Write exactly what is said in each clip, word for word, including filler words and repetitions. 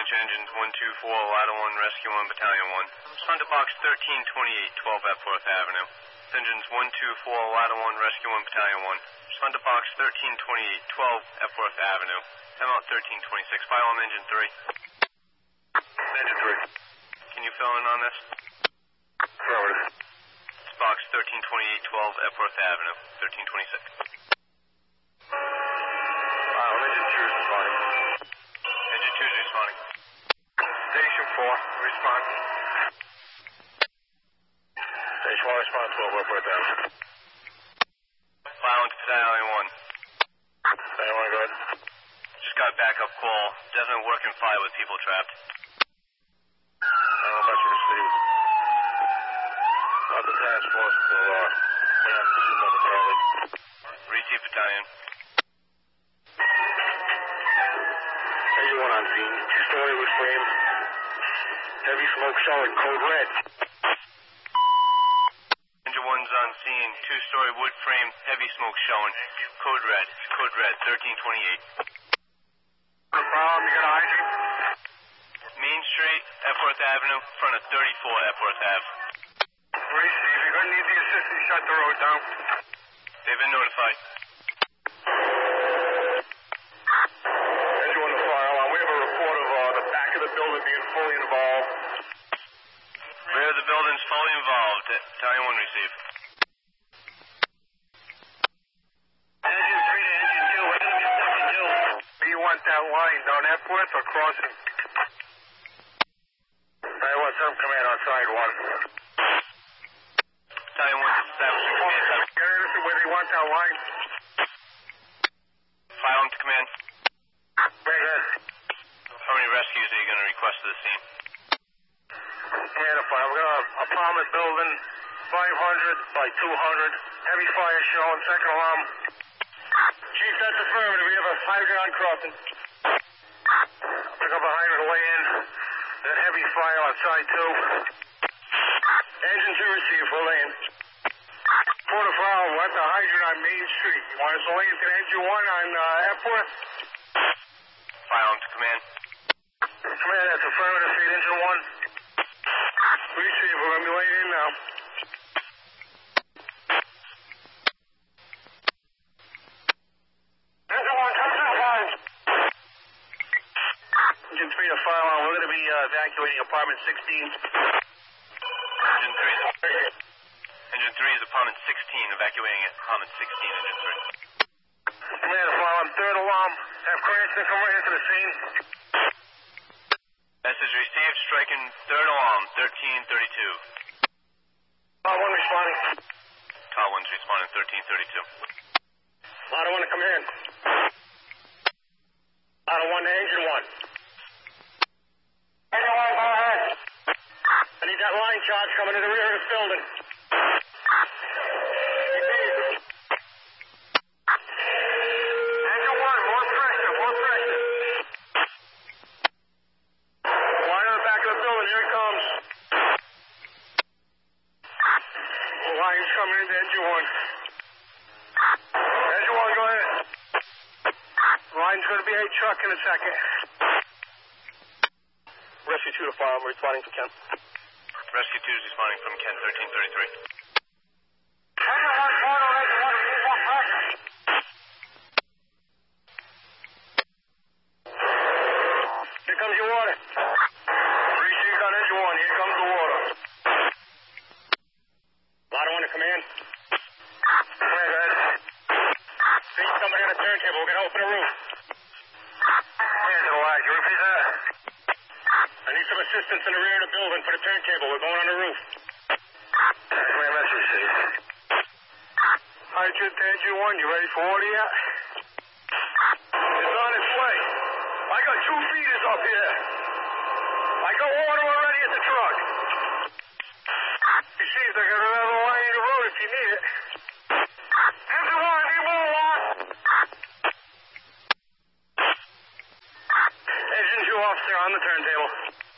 Attention engines one two four, Ladder one, Rescue one, Battalion one. Respond to box thirteen twenty-eight, twelve Epworth Avenue. Engines one two four, Ladder one, Rescue one, Battalion one. Respond to box thirteen twenty-eight, twelve Epworth Avenue. M out thirteen twenty-six, file on engine three. Engine three. Can you fill in on this? Affirmative. It's box thirteen twenty-eight, twelve Epworth Avenue, thirteen twenty-six. File on engine two responding. Engine two is responding. Station four, respond. Station one, respond, twelve Epworth Avenue. File into Battalion one. Battalion one, go ahead. Just got a backup call. Doesn't work in fire with people trapped. How much you received? Not the task force to, uh, man, this is momentarily. Receive Battalion. Anyone on scene? Two-story with frame. Heavy smoke showing, code red. Engine one's on scene. Two-story wood frame, heavy smoke showing. Code red. Code red, thirteen twenty-eight. No problem, you got a hydrant? Main Street, Epworth Avenue, front of thirty-four Epworth Ave. Receive, you're going to need the assistance, shut the road down. They've been notified. Engine one to fire alarm. We have a report of uh, the back of the building being fully involved. Rear of the building's fully involved. Battalion one receive. Engine three to engine two, what do you want to do? Do you want that line down Epworth or crossing? I want some command on side one. Battalion one establishing command. Can I listen where they want that line? File into command. Very good. How many rescues are you going to request to the scene? Command of fire. We're going to apartment building, five hundred by two hundred. Heavy fire showing, second alarm. Chief, that's affirmative. We have a hydrant on crossing. Pick up a hydrant way in. That heavy fire on side two. Engine two receive, full in. Port of fire, we're at the hydrant on Main Street. You want us to lay into engine one on uh, Epworth? File into command. Command, that's affirmative. Feed engine one. Receive, we're going to be laying in now. Engine one, come to the line. Engine three to fire on. We're going to be uh, evacuating apartment sixteen. Engine three is Engine three is apartment sixteen, evacuating at apartment sixteen, engine three. Command, fire on third alarm. Have Cranston come right into the scene. Message received, striking third alarm, thirteen thirty-two. Lot one responding. Car one's responding, thirteen thirty-two. Lot one to come in. Lot one to engine one. Engine one, go ahead. I need that line charge coming to the rear of this building. Engine one, more pressure, more pressure. Line on the back of the building, here it comes. The line's coming into engine one. Engine one, go ahead. Line's going to be a truck in a second. Rescue two to fire, I'm responding for Ken. Rescue two is responding from Ken, thirteen thirty-three. Engine one, photo, engine one, we need more pressure. Here comes your water. Received on engine one, here comes the water. Lot one to command. Command, go ahead. See somebody on the turntable, we're going to open a roof. Command to the line, can you repeat that? I need some assistance in the rear of the building for the turntable, we're going on the roof. Command, message received. Hydrant to engine one, you ready for water yet? It's on its way. I got two feeders up here. I got water already at the truck. You see if they're going to have a line in the road if you need it. Engine one, need more water. Engine two officer on the turntable.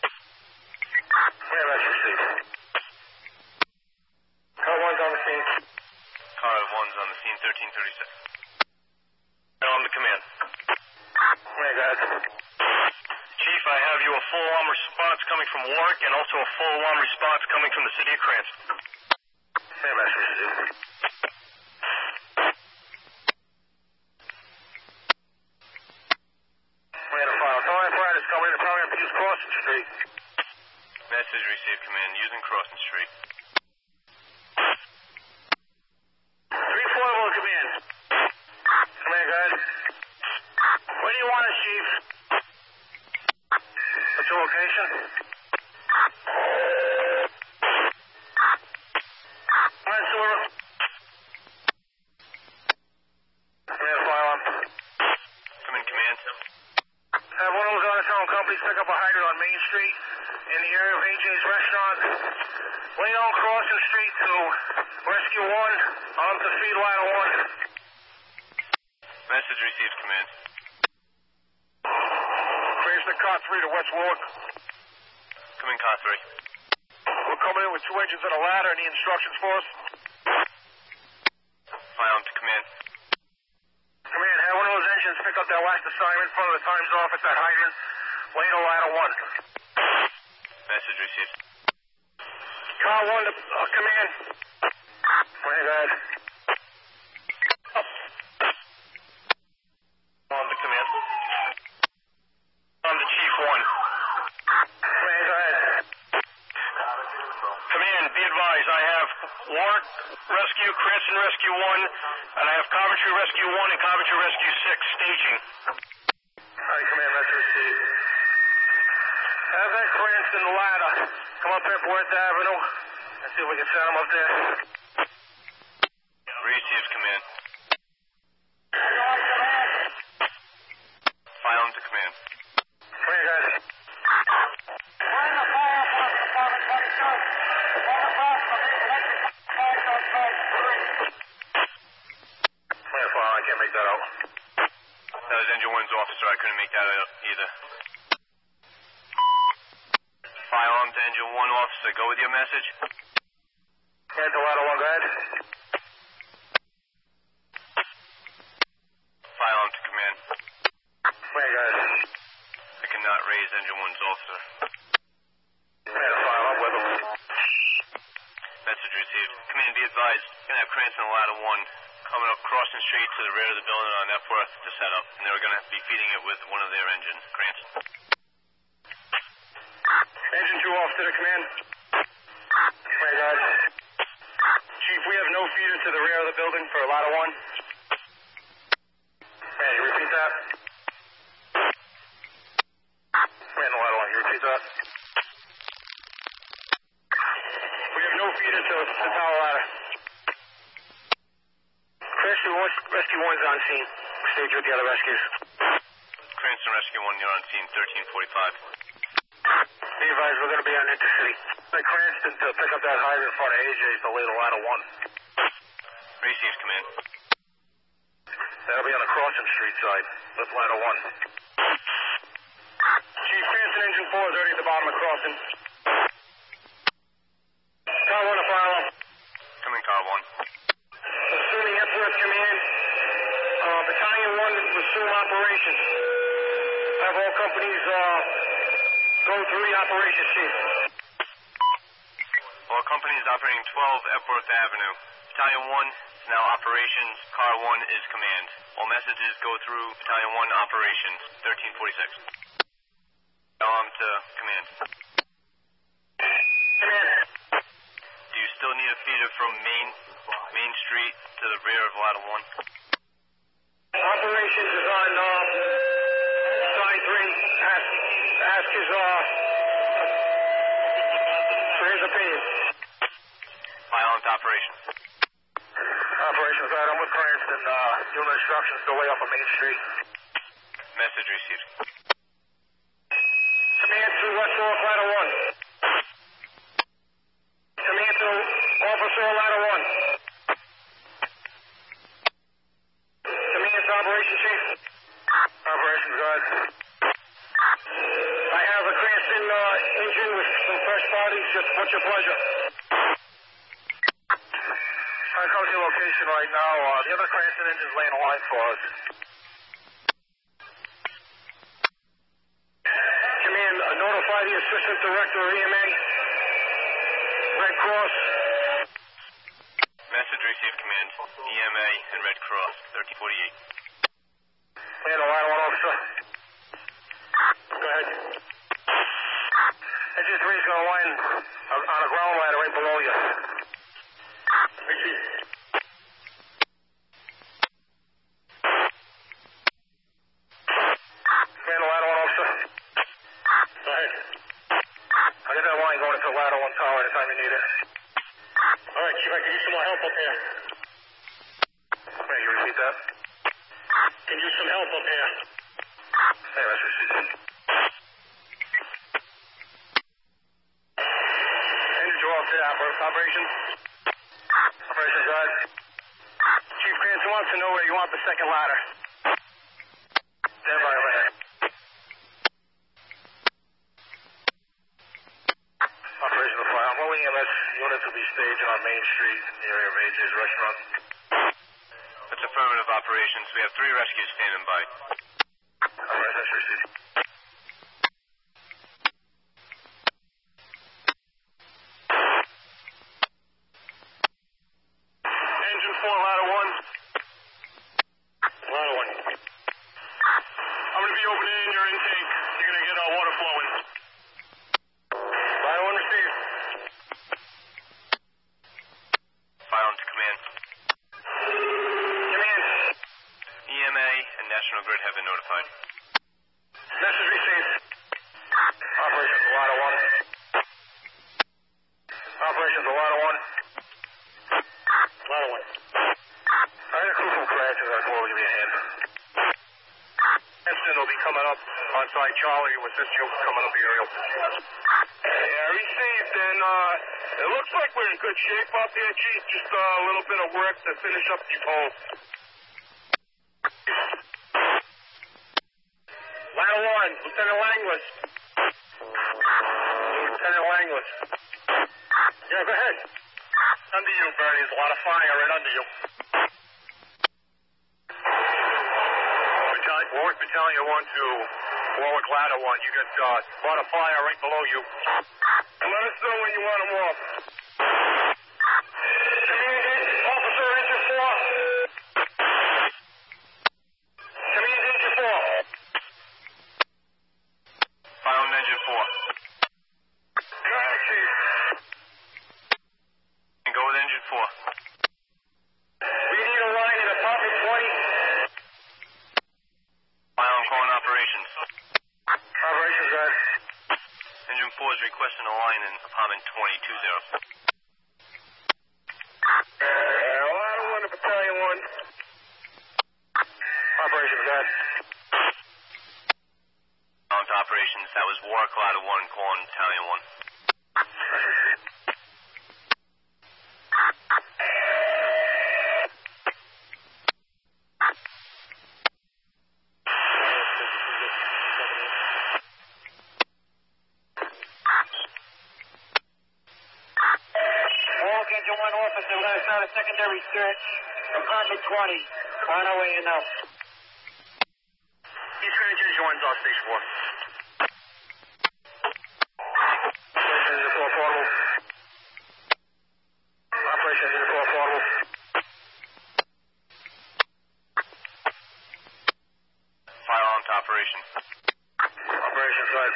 Yeah, that's received. Car one's on the scene. Car one's on the scene, thirteen thirty-six. Now I'm to command. Yeah, go ahead. Chief, I have you a full alarm response coming from Warwick and also a full alarm response coming from the city of Cranston. Hey, Master Steve. We had a file. Towing apparatus coming to probably have to use Crossing Street. Message received, command. Using Crossing Street. three four will command. Command, go ahead. Where do you want us, Chief? What's your location? Command, sewer. Command, file on. Come in, command. Have one of those out-of-town companies pick up a hydrant on Main Street in the area of A J's Restaurant. Lay down Crossing Street to Rescue one onto Feed Ladder one. Message received, command. Cranston Car three to West Warwick. Come in, car three. We're coming in with two engines and a ladder. Any instructions for us? File on to command. Command, have one of those engines pick up that last assignment in front of the time's off at that hydrant. Lay to Ladder one. Message received. Car one to uh, command. Command, go ahead. On to command. On to Chief one. Command, go ahead. Command, be advised, I have Warwick Rescue, Cranston Rescue one, and I have Coventry Rescue one and Coventry Rescue six staging. All right, command, Master Steve. Have that Cranston ladder come up Epworth Avenue. Let's see if we can set them up there. Received, command. File on to command. Command, guys. Command, file. I can't make that out. That was Engine one's officer. I couldn't make that out either. File on to Engine one officer. Go with your message. Command to Ladder one, go ahead. File on to command. Command, guys. I cannot raise Engine one's officer. Command, file. I'm with them. Message received. Command, be advised. You're going to have Cranston and Ladder one coming up Crossing Street to the rear of the building on Epworth to set up, and they were going to be feeding it with one of their engines, Cranston. Engine two off to the command. Command, guys. Chief, we have no feeder to the rear of the building for Ladder one. Man, you repeat that? Man, Ladder one, you repeat that? We have no feeder to the tower ladder. Rescue one, Rescue one's on scene. Stage with the other rescues. Cranston Rescue one, you're on scene, thirteen forty-five. Be advised, we're going to be on Intercity. Like Cranston to pick up that hydrant in front of A J's to lay the Ladder one. Received, command. That'll be on the Crossing Street side. That's Ladder one. Chief, Cranston Engine four is already at the bottom of Crossing. Car one to fire. Come in, car one. Assuming Epworth Command, uh, Battalion one resume operations. Have all companies uh, go through the operation, Chief. All companies operating twelve Epworth Avenue. Battalion one is now operations. Car one is command. All messages go through Battalion one operations, thirteen forty-six. Alarm to command. Command. Do you still need a feeder from Main Main Street to the rear of Ladder one? Operations is on uh, side three. Ask, ask his, uh, for his opinion. File on to operations. Operations, right. I'm with Cranston. Uh, doing instructions to lay off of Main Street. Message received. Command to West Warwick, Ladder one. Command to Officer Ladder one. Command to Operation Chief. Operations, guys. I have a Cranston uh, engine with some fresh bodies. Just what's your pleasure? I come to your location right now. Uh, the other Cranston engine's laying a line for us. Command, Uh, notify the Assistant Director of E M A. Red Cross. Message received, Command. E M A and Red Cross, thirteen forty-eight. Command, line one officer. Go ahead. Engine three is going to line on a ground ladder right below you. Receive. Command, line one officer. Go ahead. I'll get that line going into ladder one tower anytime you need it. All right, Chief, I can use some more help up here. May you repeat that? Can use some help up here. Hey, that's received. Engines are off to operations. Operations guard. Chief Cranston wants to know where you want the second ladder. Stand by over there. Operational file. Low E M S units will be staged on Main Street, in the area of A J's restaurant. That's affirmative operations. We have three rescues standing by. All right, that's received. Engine four, ladder one. Ladder one. I'm going to be opening your intake. You're going to get uh, water flowing. Ladder one received. File to command. Command. E M A and National Grid have been notified. Message received. Operations ladder one. Operations ladder one. Ladder one. I had a crew from crash and I told you to give me a hand. Instant will be coming up on site. Charlie will assist you coming up the aerial. Yeah, received, and uh, it looks like we're in good shape up here, Chief. Just uh, a little bit of work to finish up these holes. Ladder one, Lieutenant Langlis. Lieutenant Langlis. Yeah, go ahead. Under you, Bernie. There's a lot of fire right under you. Battalion, Warwick Battalion one to Warwick Ladder one. You got uh, a lot of fire right below you. And let us know when you want them off. Officer, engine four. Command, engine four. File on engine four. Go ahead, Chief. And go with engine four. We need a line in apartment twenty. File on calling operations. Operations, guys. Engine four is requesting a line in apartment twenty two zero. Uh, ladder one to battalion one. Operations, guys. File to operations. That was Warwick Ladder one calling battalion one. Warwick engine one officer, we're going to start a secondary search. Apartment twenty. On our way in now. East Greenwich engine one's off stage four. Operation engine four portable. Operation engine four portable. File on to operation. Operation side.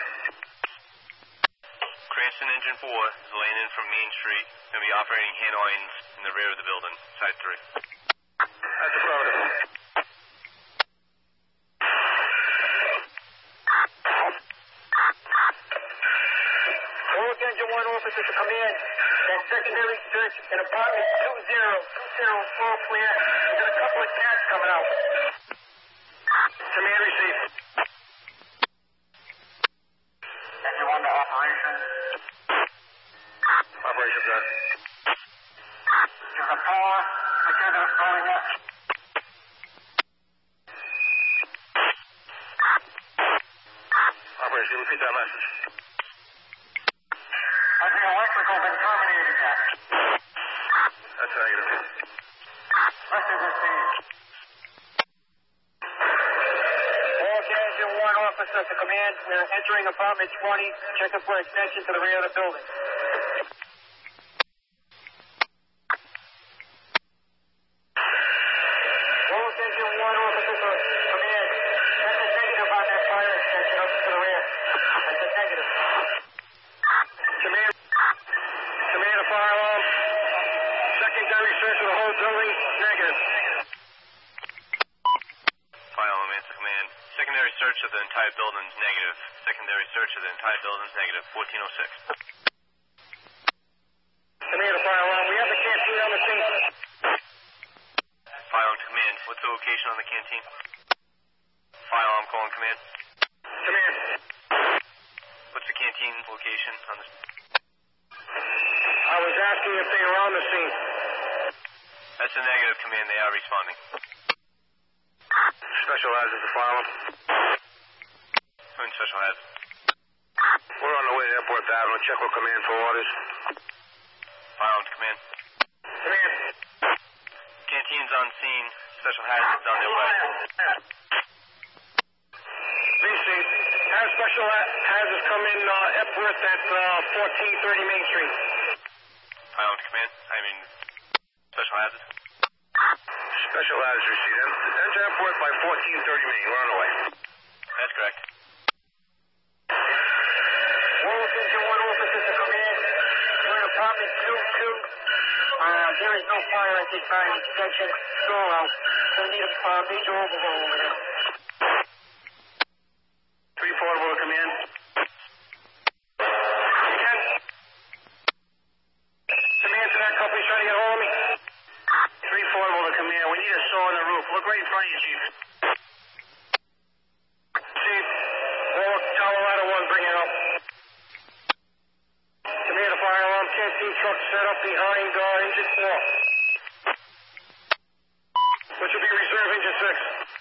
Cranston engine four is laying in from Main Street and will be operating hand lines in the rear of the building, side three. That's affirmative. Warwick engine one officer to come in. That secondary search in apartment two zero two zero four clear. There's a couple of cats coming out. Command received. Engine one to operation. Operation done. There's a four. Together going up. Operation, repeat that message. Has the electrical been terminated yet? That's negative. Message received. Warwick engine one officer Cessna to command. We're entering apartment twenty. Checking for extension to the rear of the building. Wolf Engine one, officer to command. Check the negative on that fire extension up to the rear. That's a negative. Command. Command a fire alarm. Secondary search of the whole building. Negative. Fire alarm, answer command. Secondary search of the entire building is negative. Secondary search of the entire building is negative. fourteen oh six. Command a fire alarm. We have the canteen on the scene. Fire alarm to command. What's the location on the canteen? Fire alarm calling command. Command. What's the canteen location on the... I was asking if they were on the scene. That's a negative command. They are responding. Special hazards to fire alarm. Doing special hazard. We're on the way to Airport Avenue. Check with command for orders. Fire alarm to command. Command. Canteen's on scene. Special hazards on their way. V C, have special hazards come in uh, Epworth at uh, fourteen thirty Main Street. Fire alarm to command. I mean, special hazards. Special hazards received. Enter Epworth by fourteen thirty Main. We're on the way. That's correct. Wolf Engine one, officers to command. We're in apartment two two. Uh, there is no fire at this time. Extension stall out. So we need a uh, major overhaul over there. three four will come in. Ken? Command to that company trying to get hold of me. three four will come in. We need a saw on the roof. Look right in front of you, Chief. Chief, Warwick, Colorado one, bring it up. Command a fire alarm. Canteen truck set up behind uh, engine four. Which will be reserve engine six.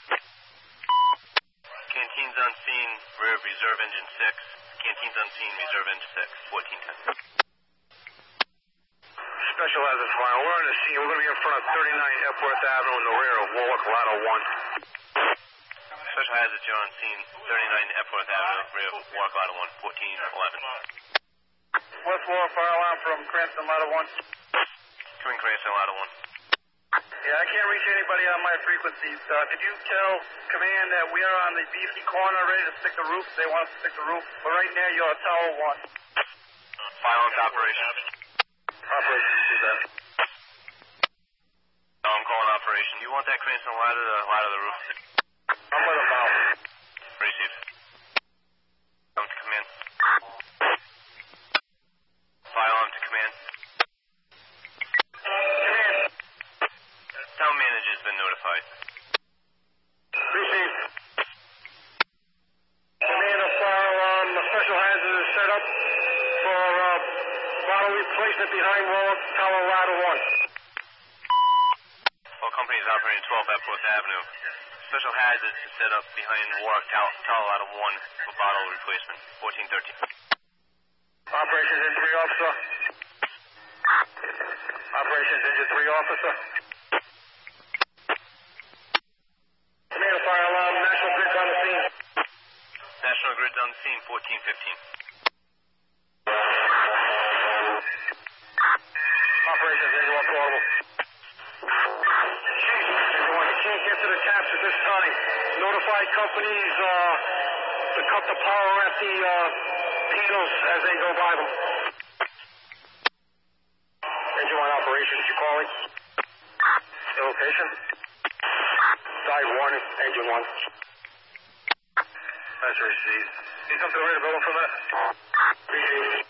Canteen's on scene. Rear of reserve engine six. Canteen's on scene. Reserve engine six. fourteen ten. Special hazards fire. We're on the scene. We're going to be in front of thirty-nine Epworth Avenue in the rear of Warwick Ladder one. Special hazards, you're on scene. thirty-nine Epworth Avenue. Rear of Warwick Ladder one. fourteen eleven. West Warwick fire alarm from Cranston Ladder one. Twin Cranston Ladder one. Yeah, I can't reach anybody on my frequencies. Uh, did you tell command that we are on the B C corner ready to stick the roof? They want us to stick the roof. But right now, you're at Tower one. Fire alarm to operation. Operation, you see that? No, I'm calling operation. You want that Cranston ladder to ladder the roof? I'm with them now. Received. Alarm to command. Fire alarm to command. Command. Town manager's been notified. Received. Command of fire alarm. The special hazard is set up for uh, bottle replacement behind Warwick Tower Ladder one. All companies operating twelve Epworth Avenue. Special hazards is set up behind Warwick Tower, Tower Ladder one for bottle replacement. fourteen thirteen. Operations Engine three officer. Operations Engine three officer. Command of fire alarm. National Grid's on the scene. National Grid's on the scene. fourteen fifteen. Operations Engine one portable. Chief, everyone, you can't get to the taps at this time. Notify companies uh, to cut the power at the uh, panels as they go by them. Engine one operations, you calling? The location? Side one, engine one. That's received. Can you come to the rear of the building for a minute? Received.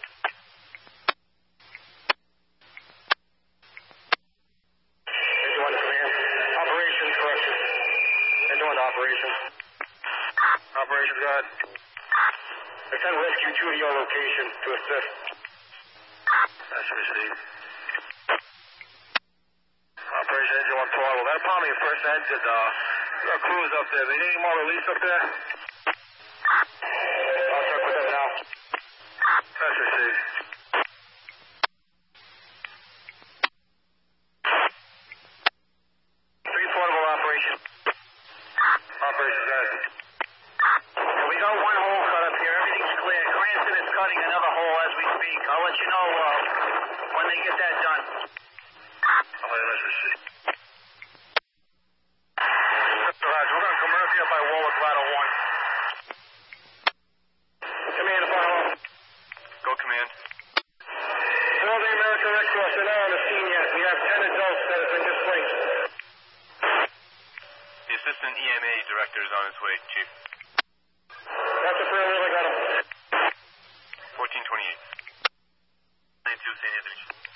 Engine one to command. Operations, correction. Engine one to operations. Operations, go ahead. I sent rescue two to your location to assist. That's received. Operation Engine one portable. That apartment first entered, uh, there are crews up there. They need any more release up there? I'll check with them now. That's received. Three portable operation. Operation, guys. Yeah, we got one cutting another hole as we speak. I'll let you know uh, when they get that done. All right, let's receive. Mister Hodge, we're going to come right here by Warwick Ladder one. Command, follow up. Go, Command. All the American Red Cross are not on the scene yet. We have ten adults that have been displaced. The Assistant E M A Director is on his way, Chief. That's a prayer, really got him. fourteen twenty-eight. nine two, Saint Anthony.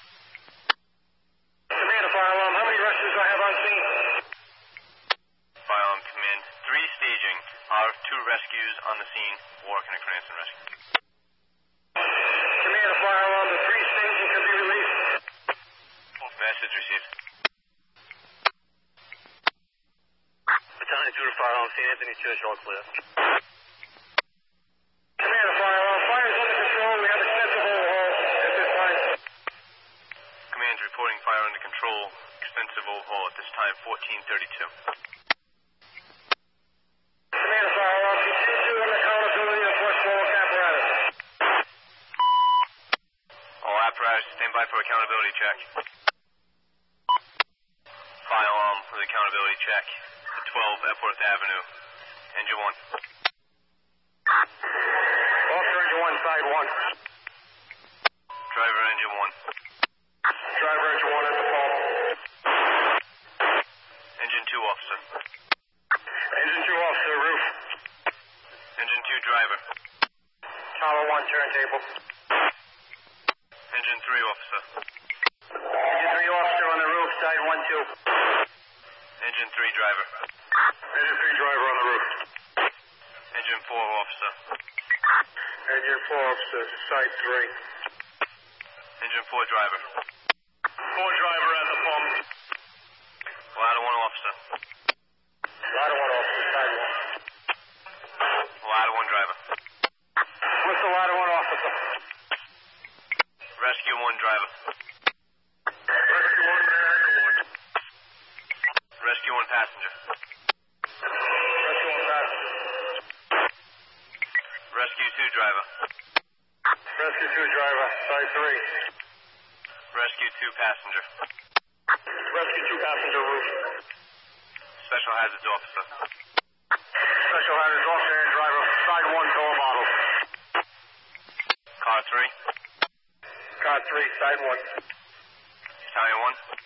Command, fire alarm. How many rescues do I have on scene? Fire alarm, Command. Three staging. Our two rescues on the scene. Warwick and a Cranston rescue. Command, fire alarm. The three staging can be released. Message received. Battalion two to fire alarm, Saint Anthony Church, all clear. Command, fire alarm. Fire is under control. We have extensive overhaul at this time. Command's reporting fire under control. Extensive overhaul at this time, fourteen thirty-two. Command, fire alarm. Continue on accountability of West Warwick apparatus. All apparatus, stand by for accountability check. Fire alarm for the accountability check. twelve Epworth Avenue. Engine one. Officer engine one, side one. Driver engine one. Driver engine one at the phone. Engine two officer. Engine two officer, roof. Engine two driver. Tower one, turntable. Engine three officer. Engine three officer on the roof, side one two. Engine three driver. Engine three driver on the roof. Engine four officer. Engine four officer, side three. Engine four driver. Four driver at the pump. Ladder one officer. Ladder one officer, side one. Ladder one driver. What's the ladder one officer? Rescue one driver. Rescue one, engine one. Rescue one passenger. Rescue one passenger. Rescue two driver. Rescue two driver, side three. Rescue two passenger. Rescue two passenger, roof. Special hazards officer. Special hazards officer and driver, side one, door model. Car three. Car three, side one. Battalion one.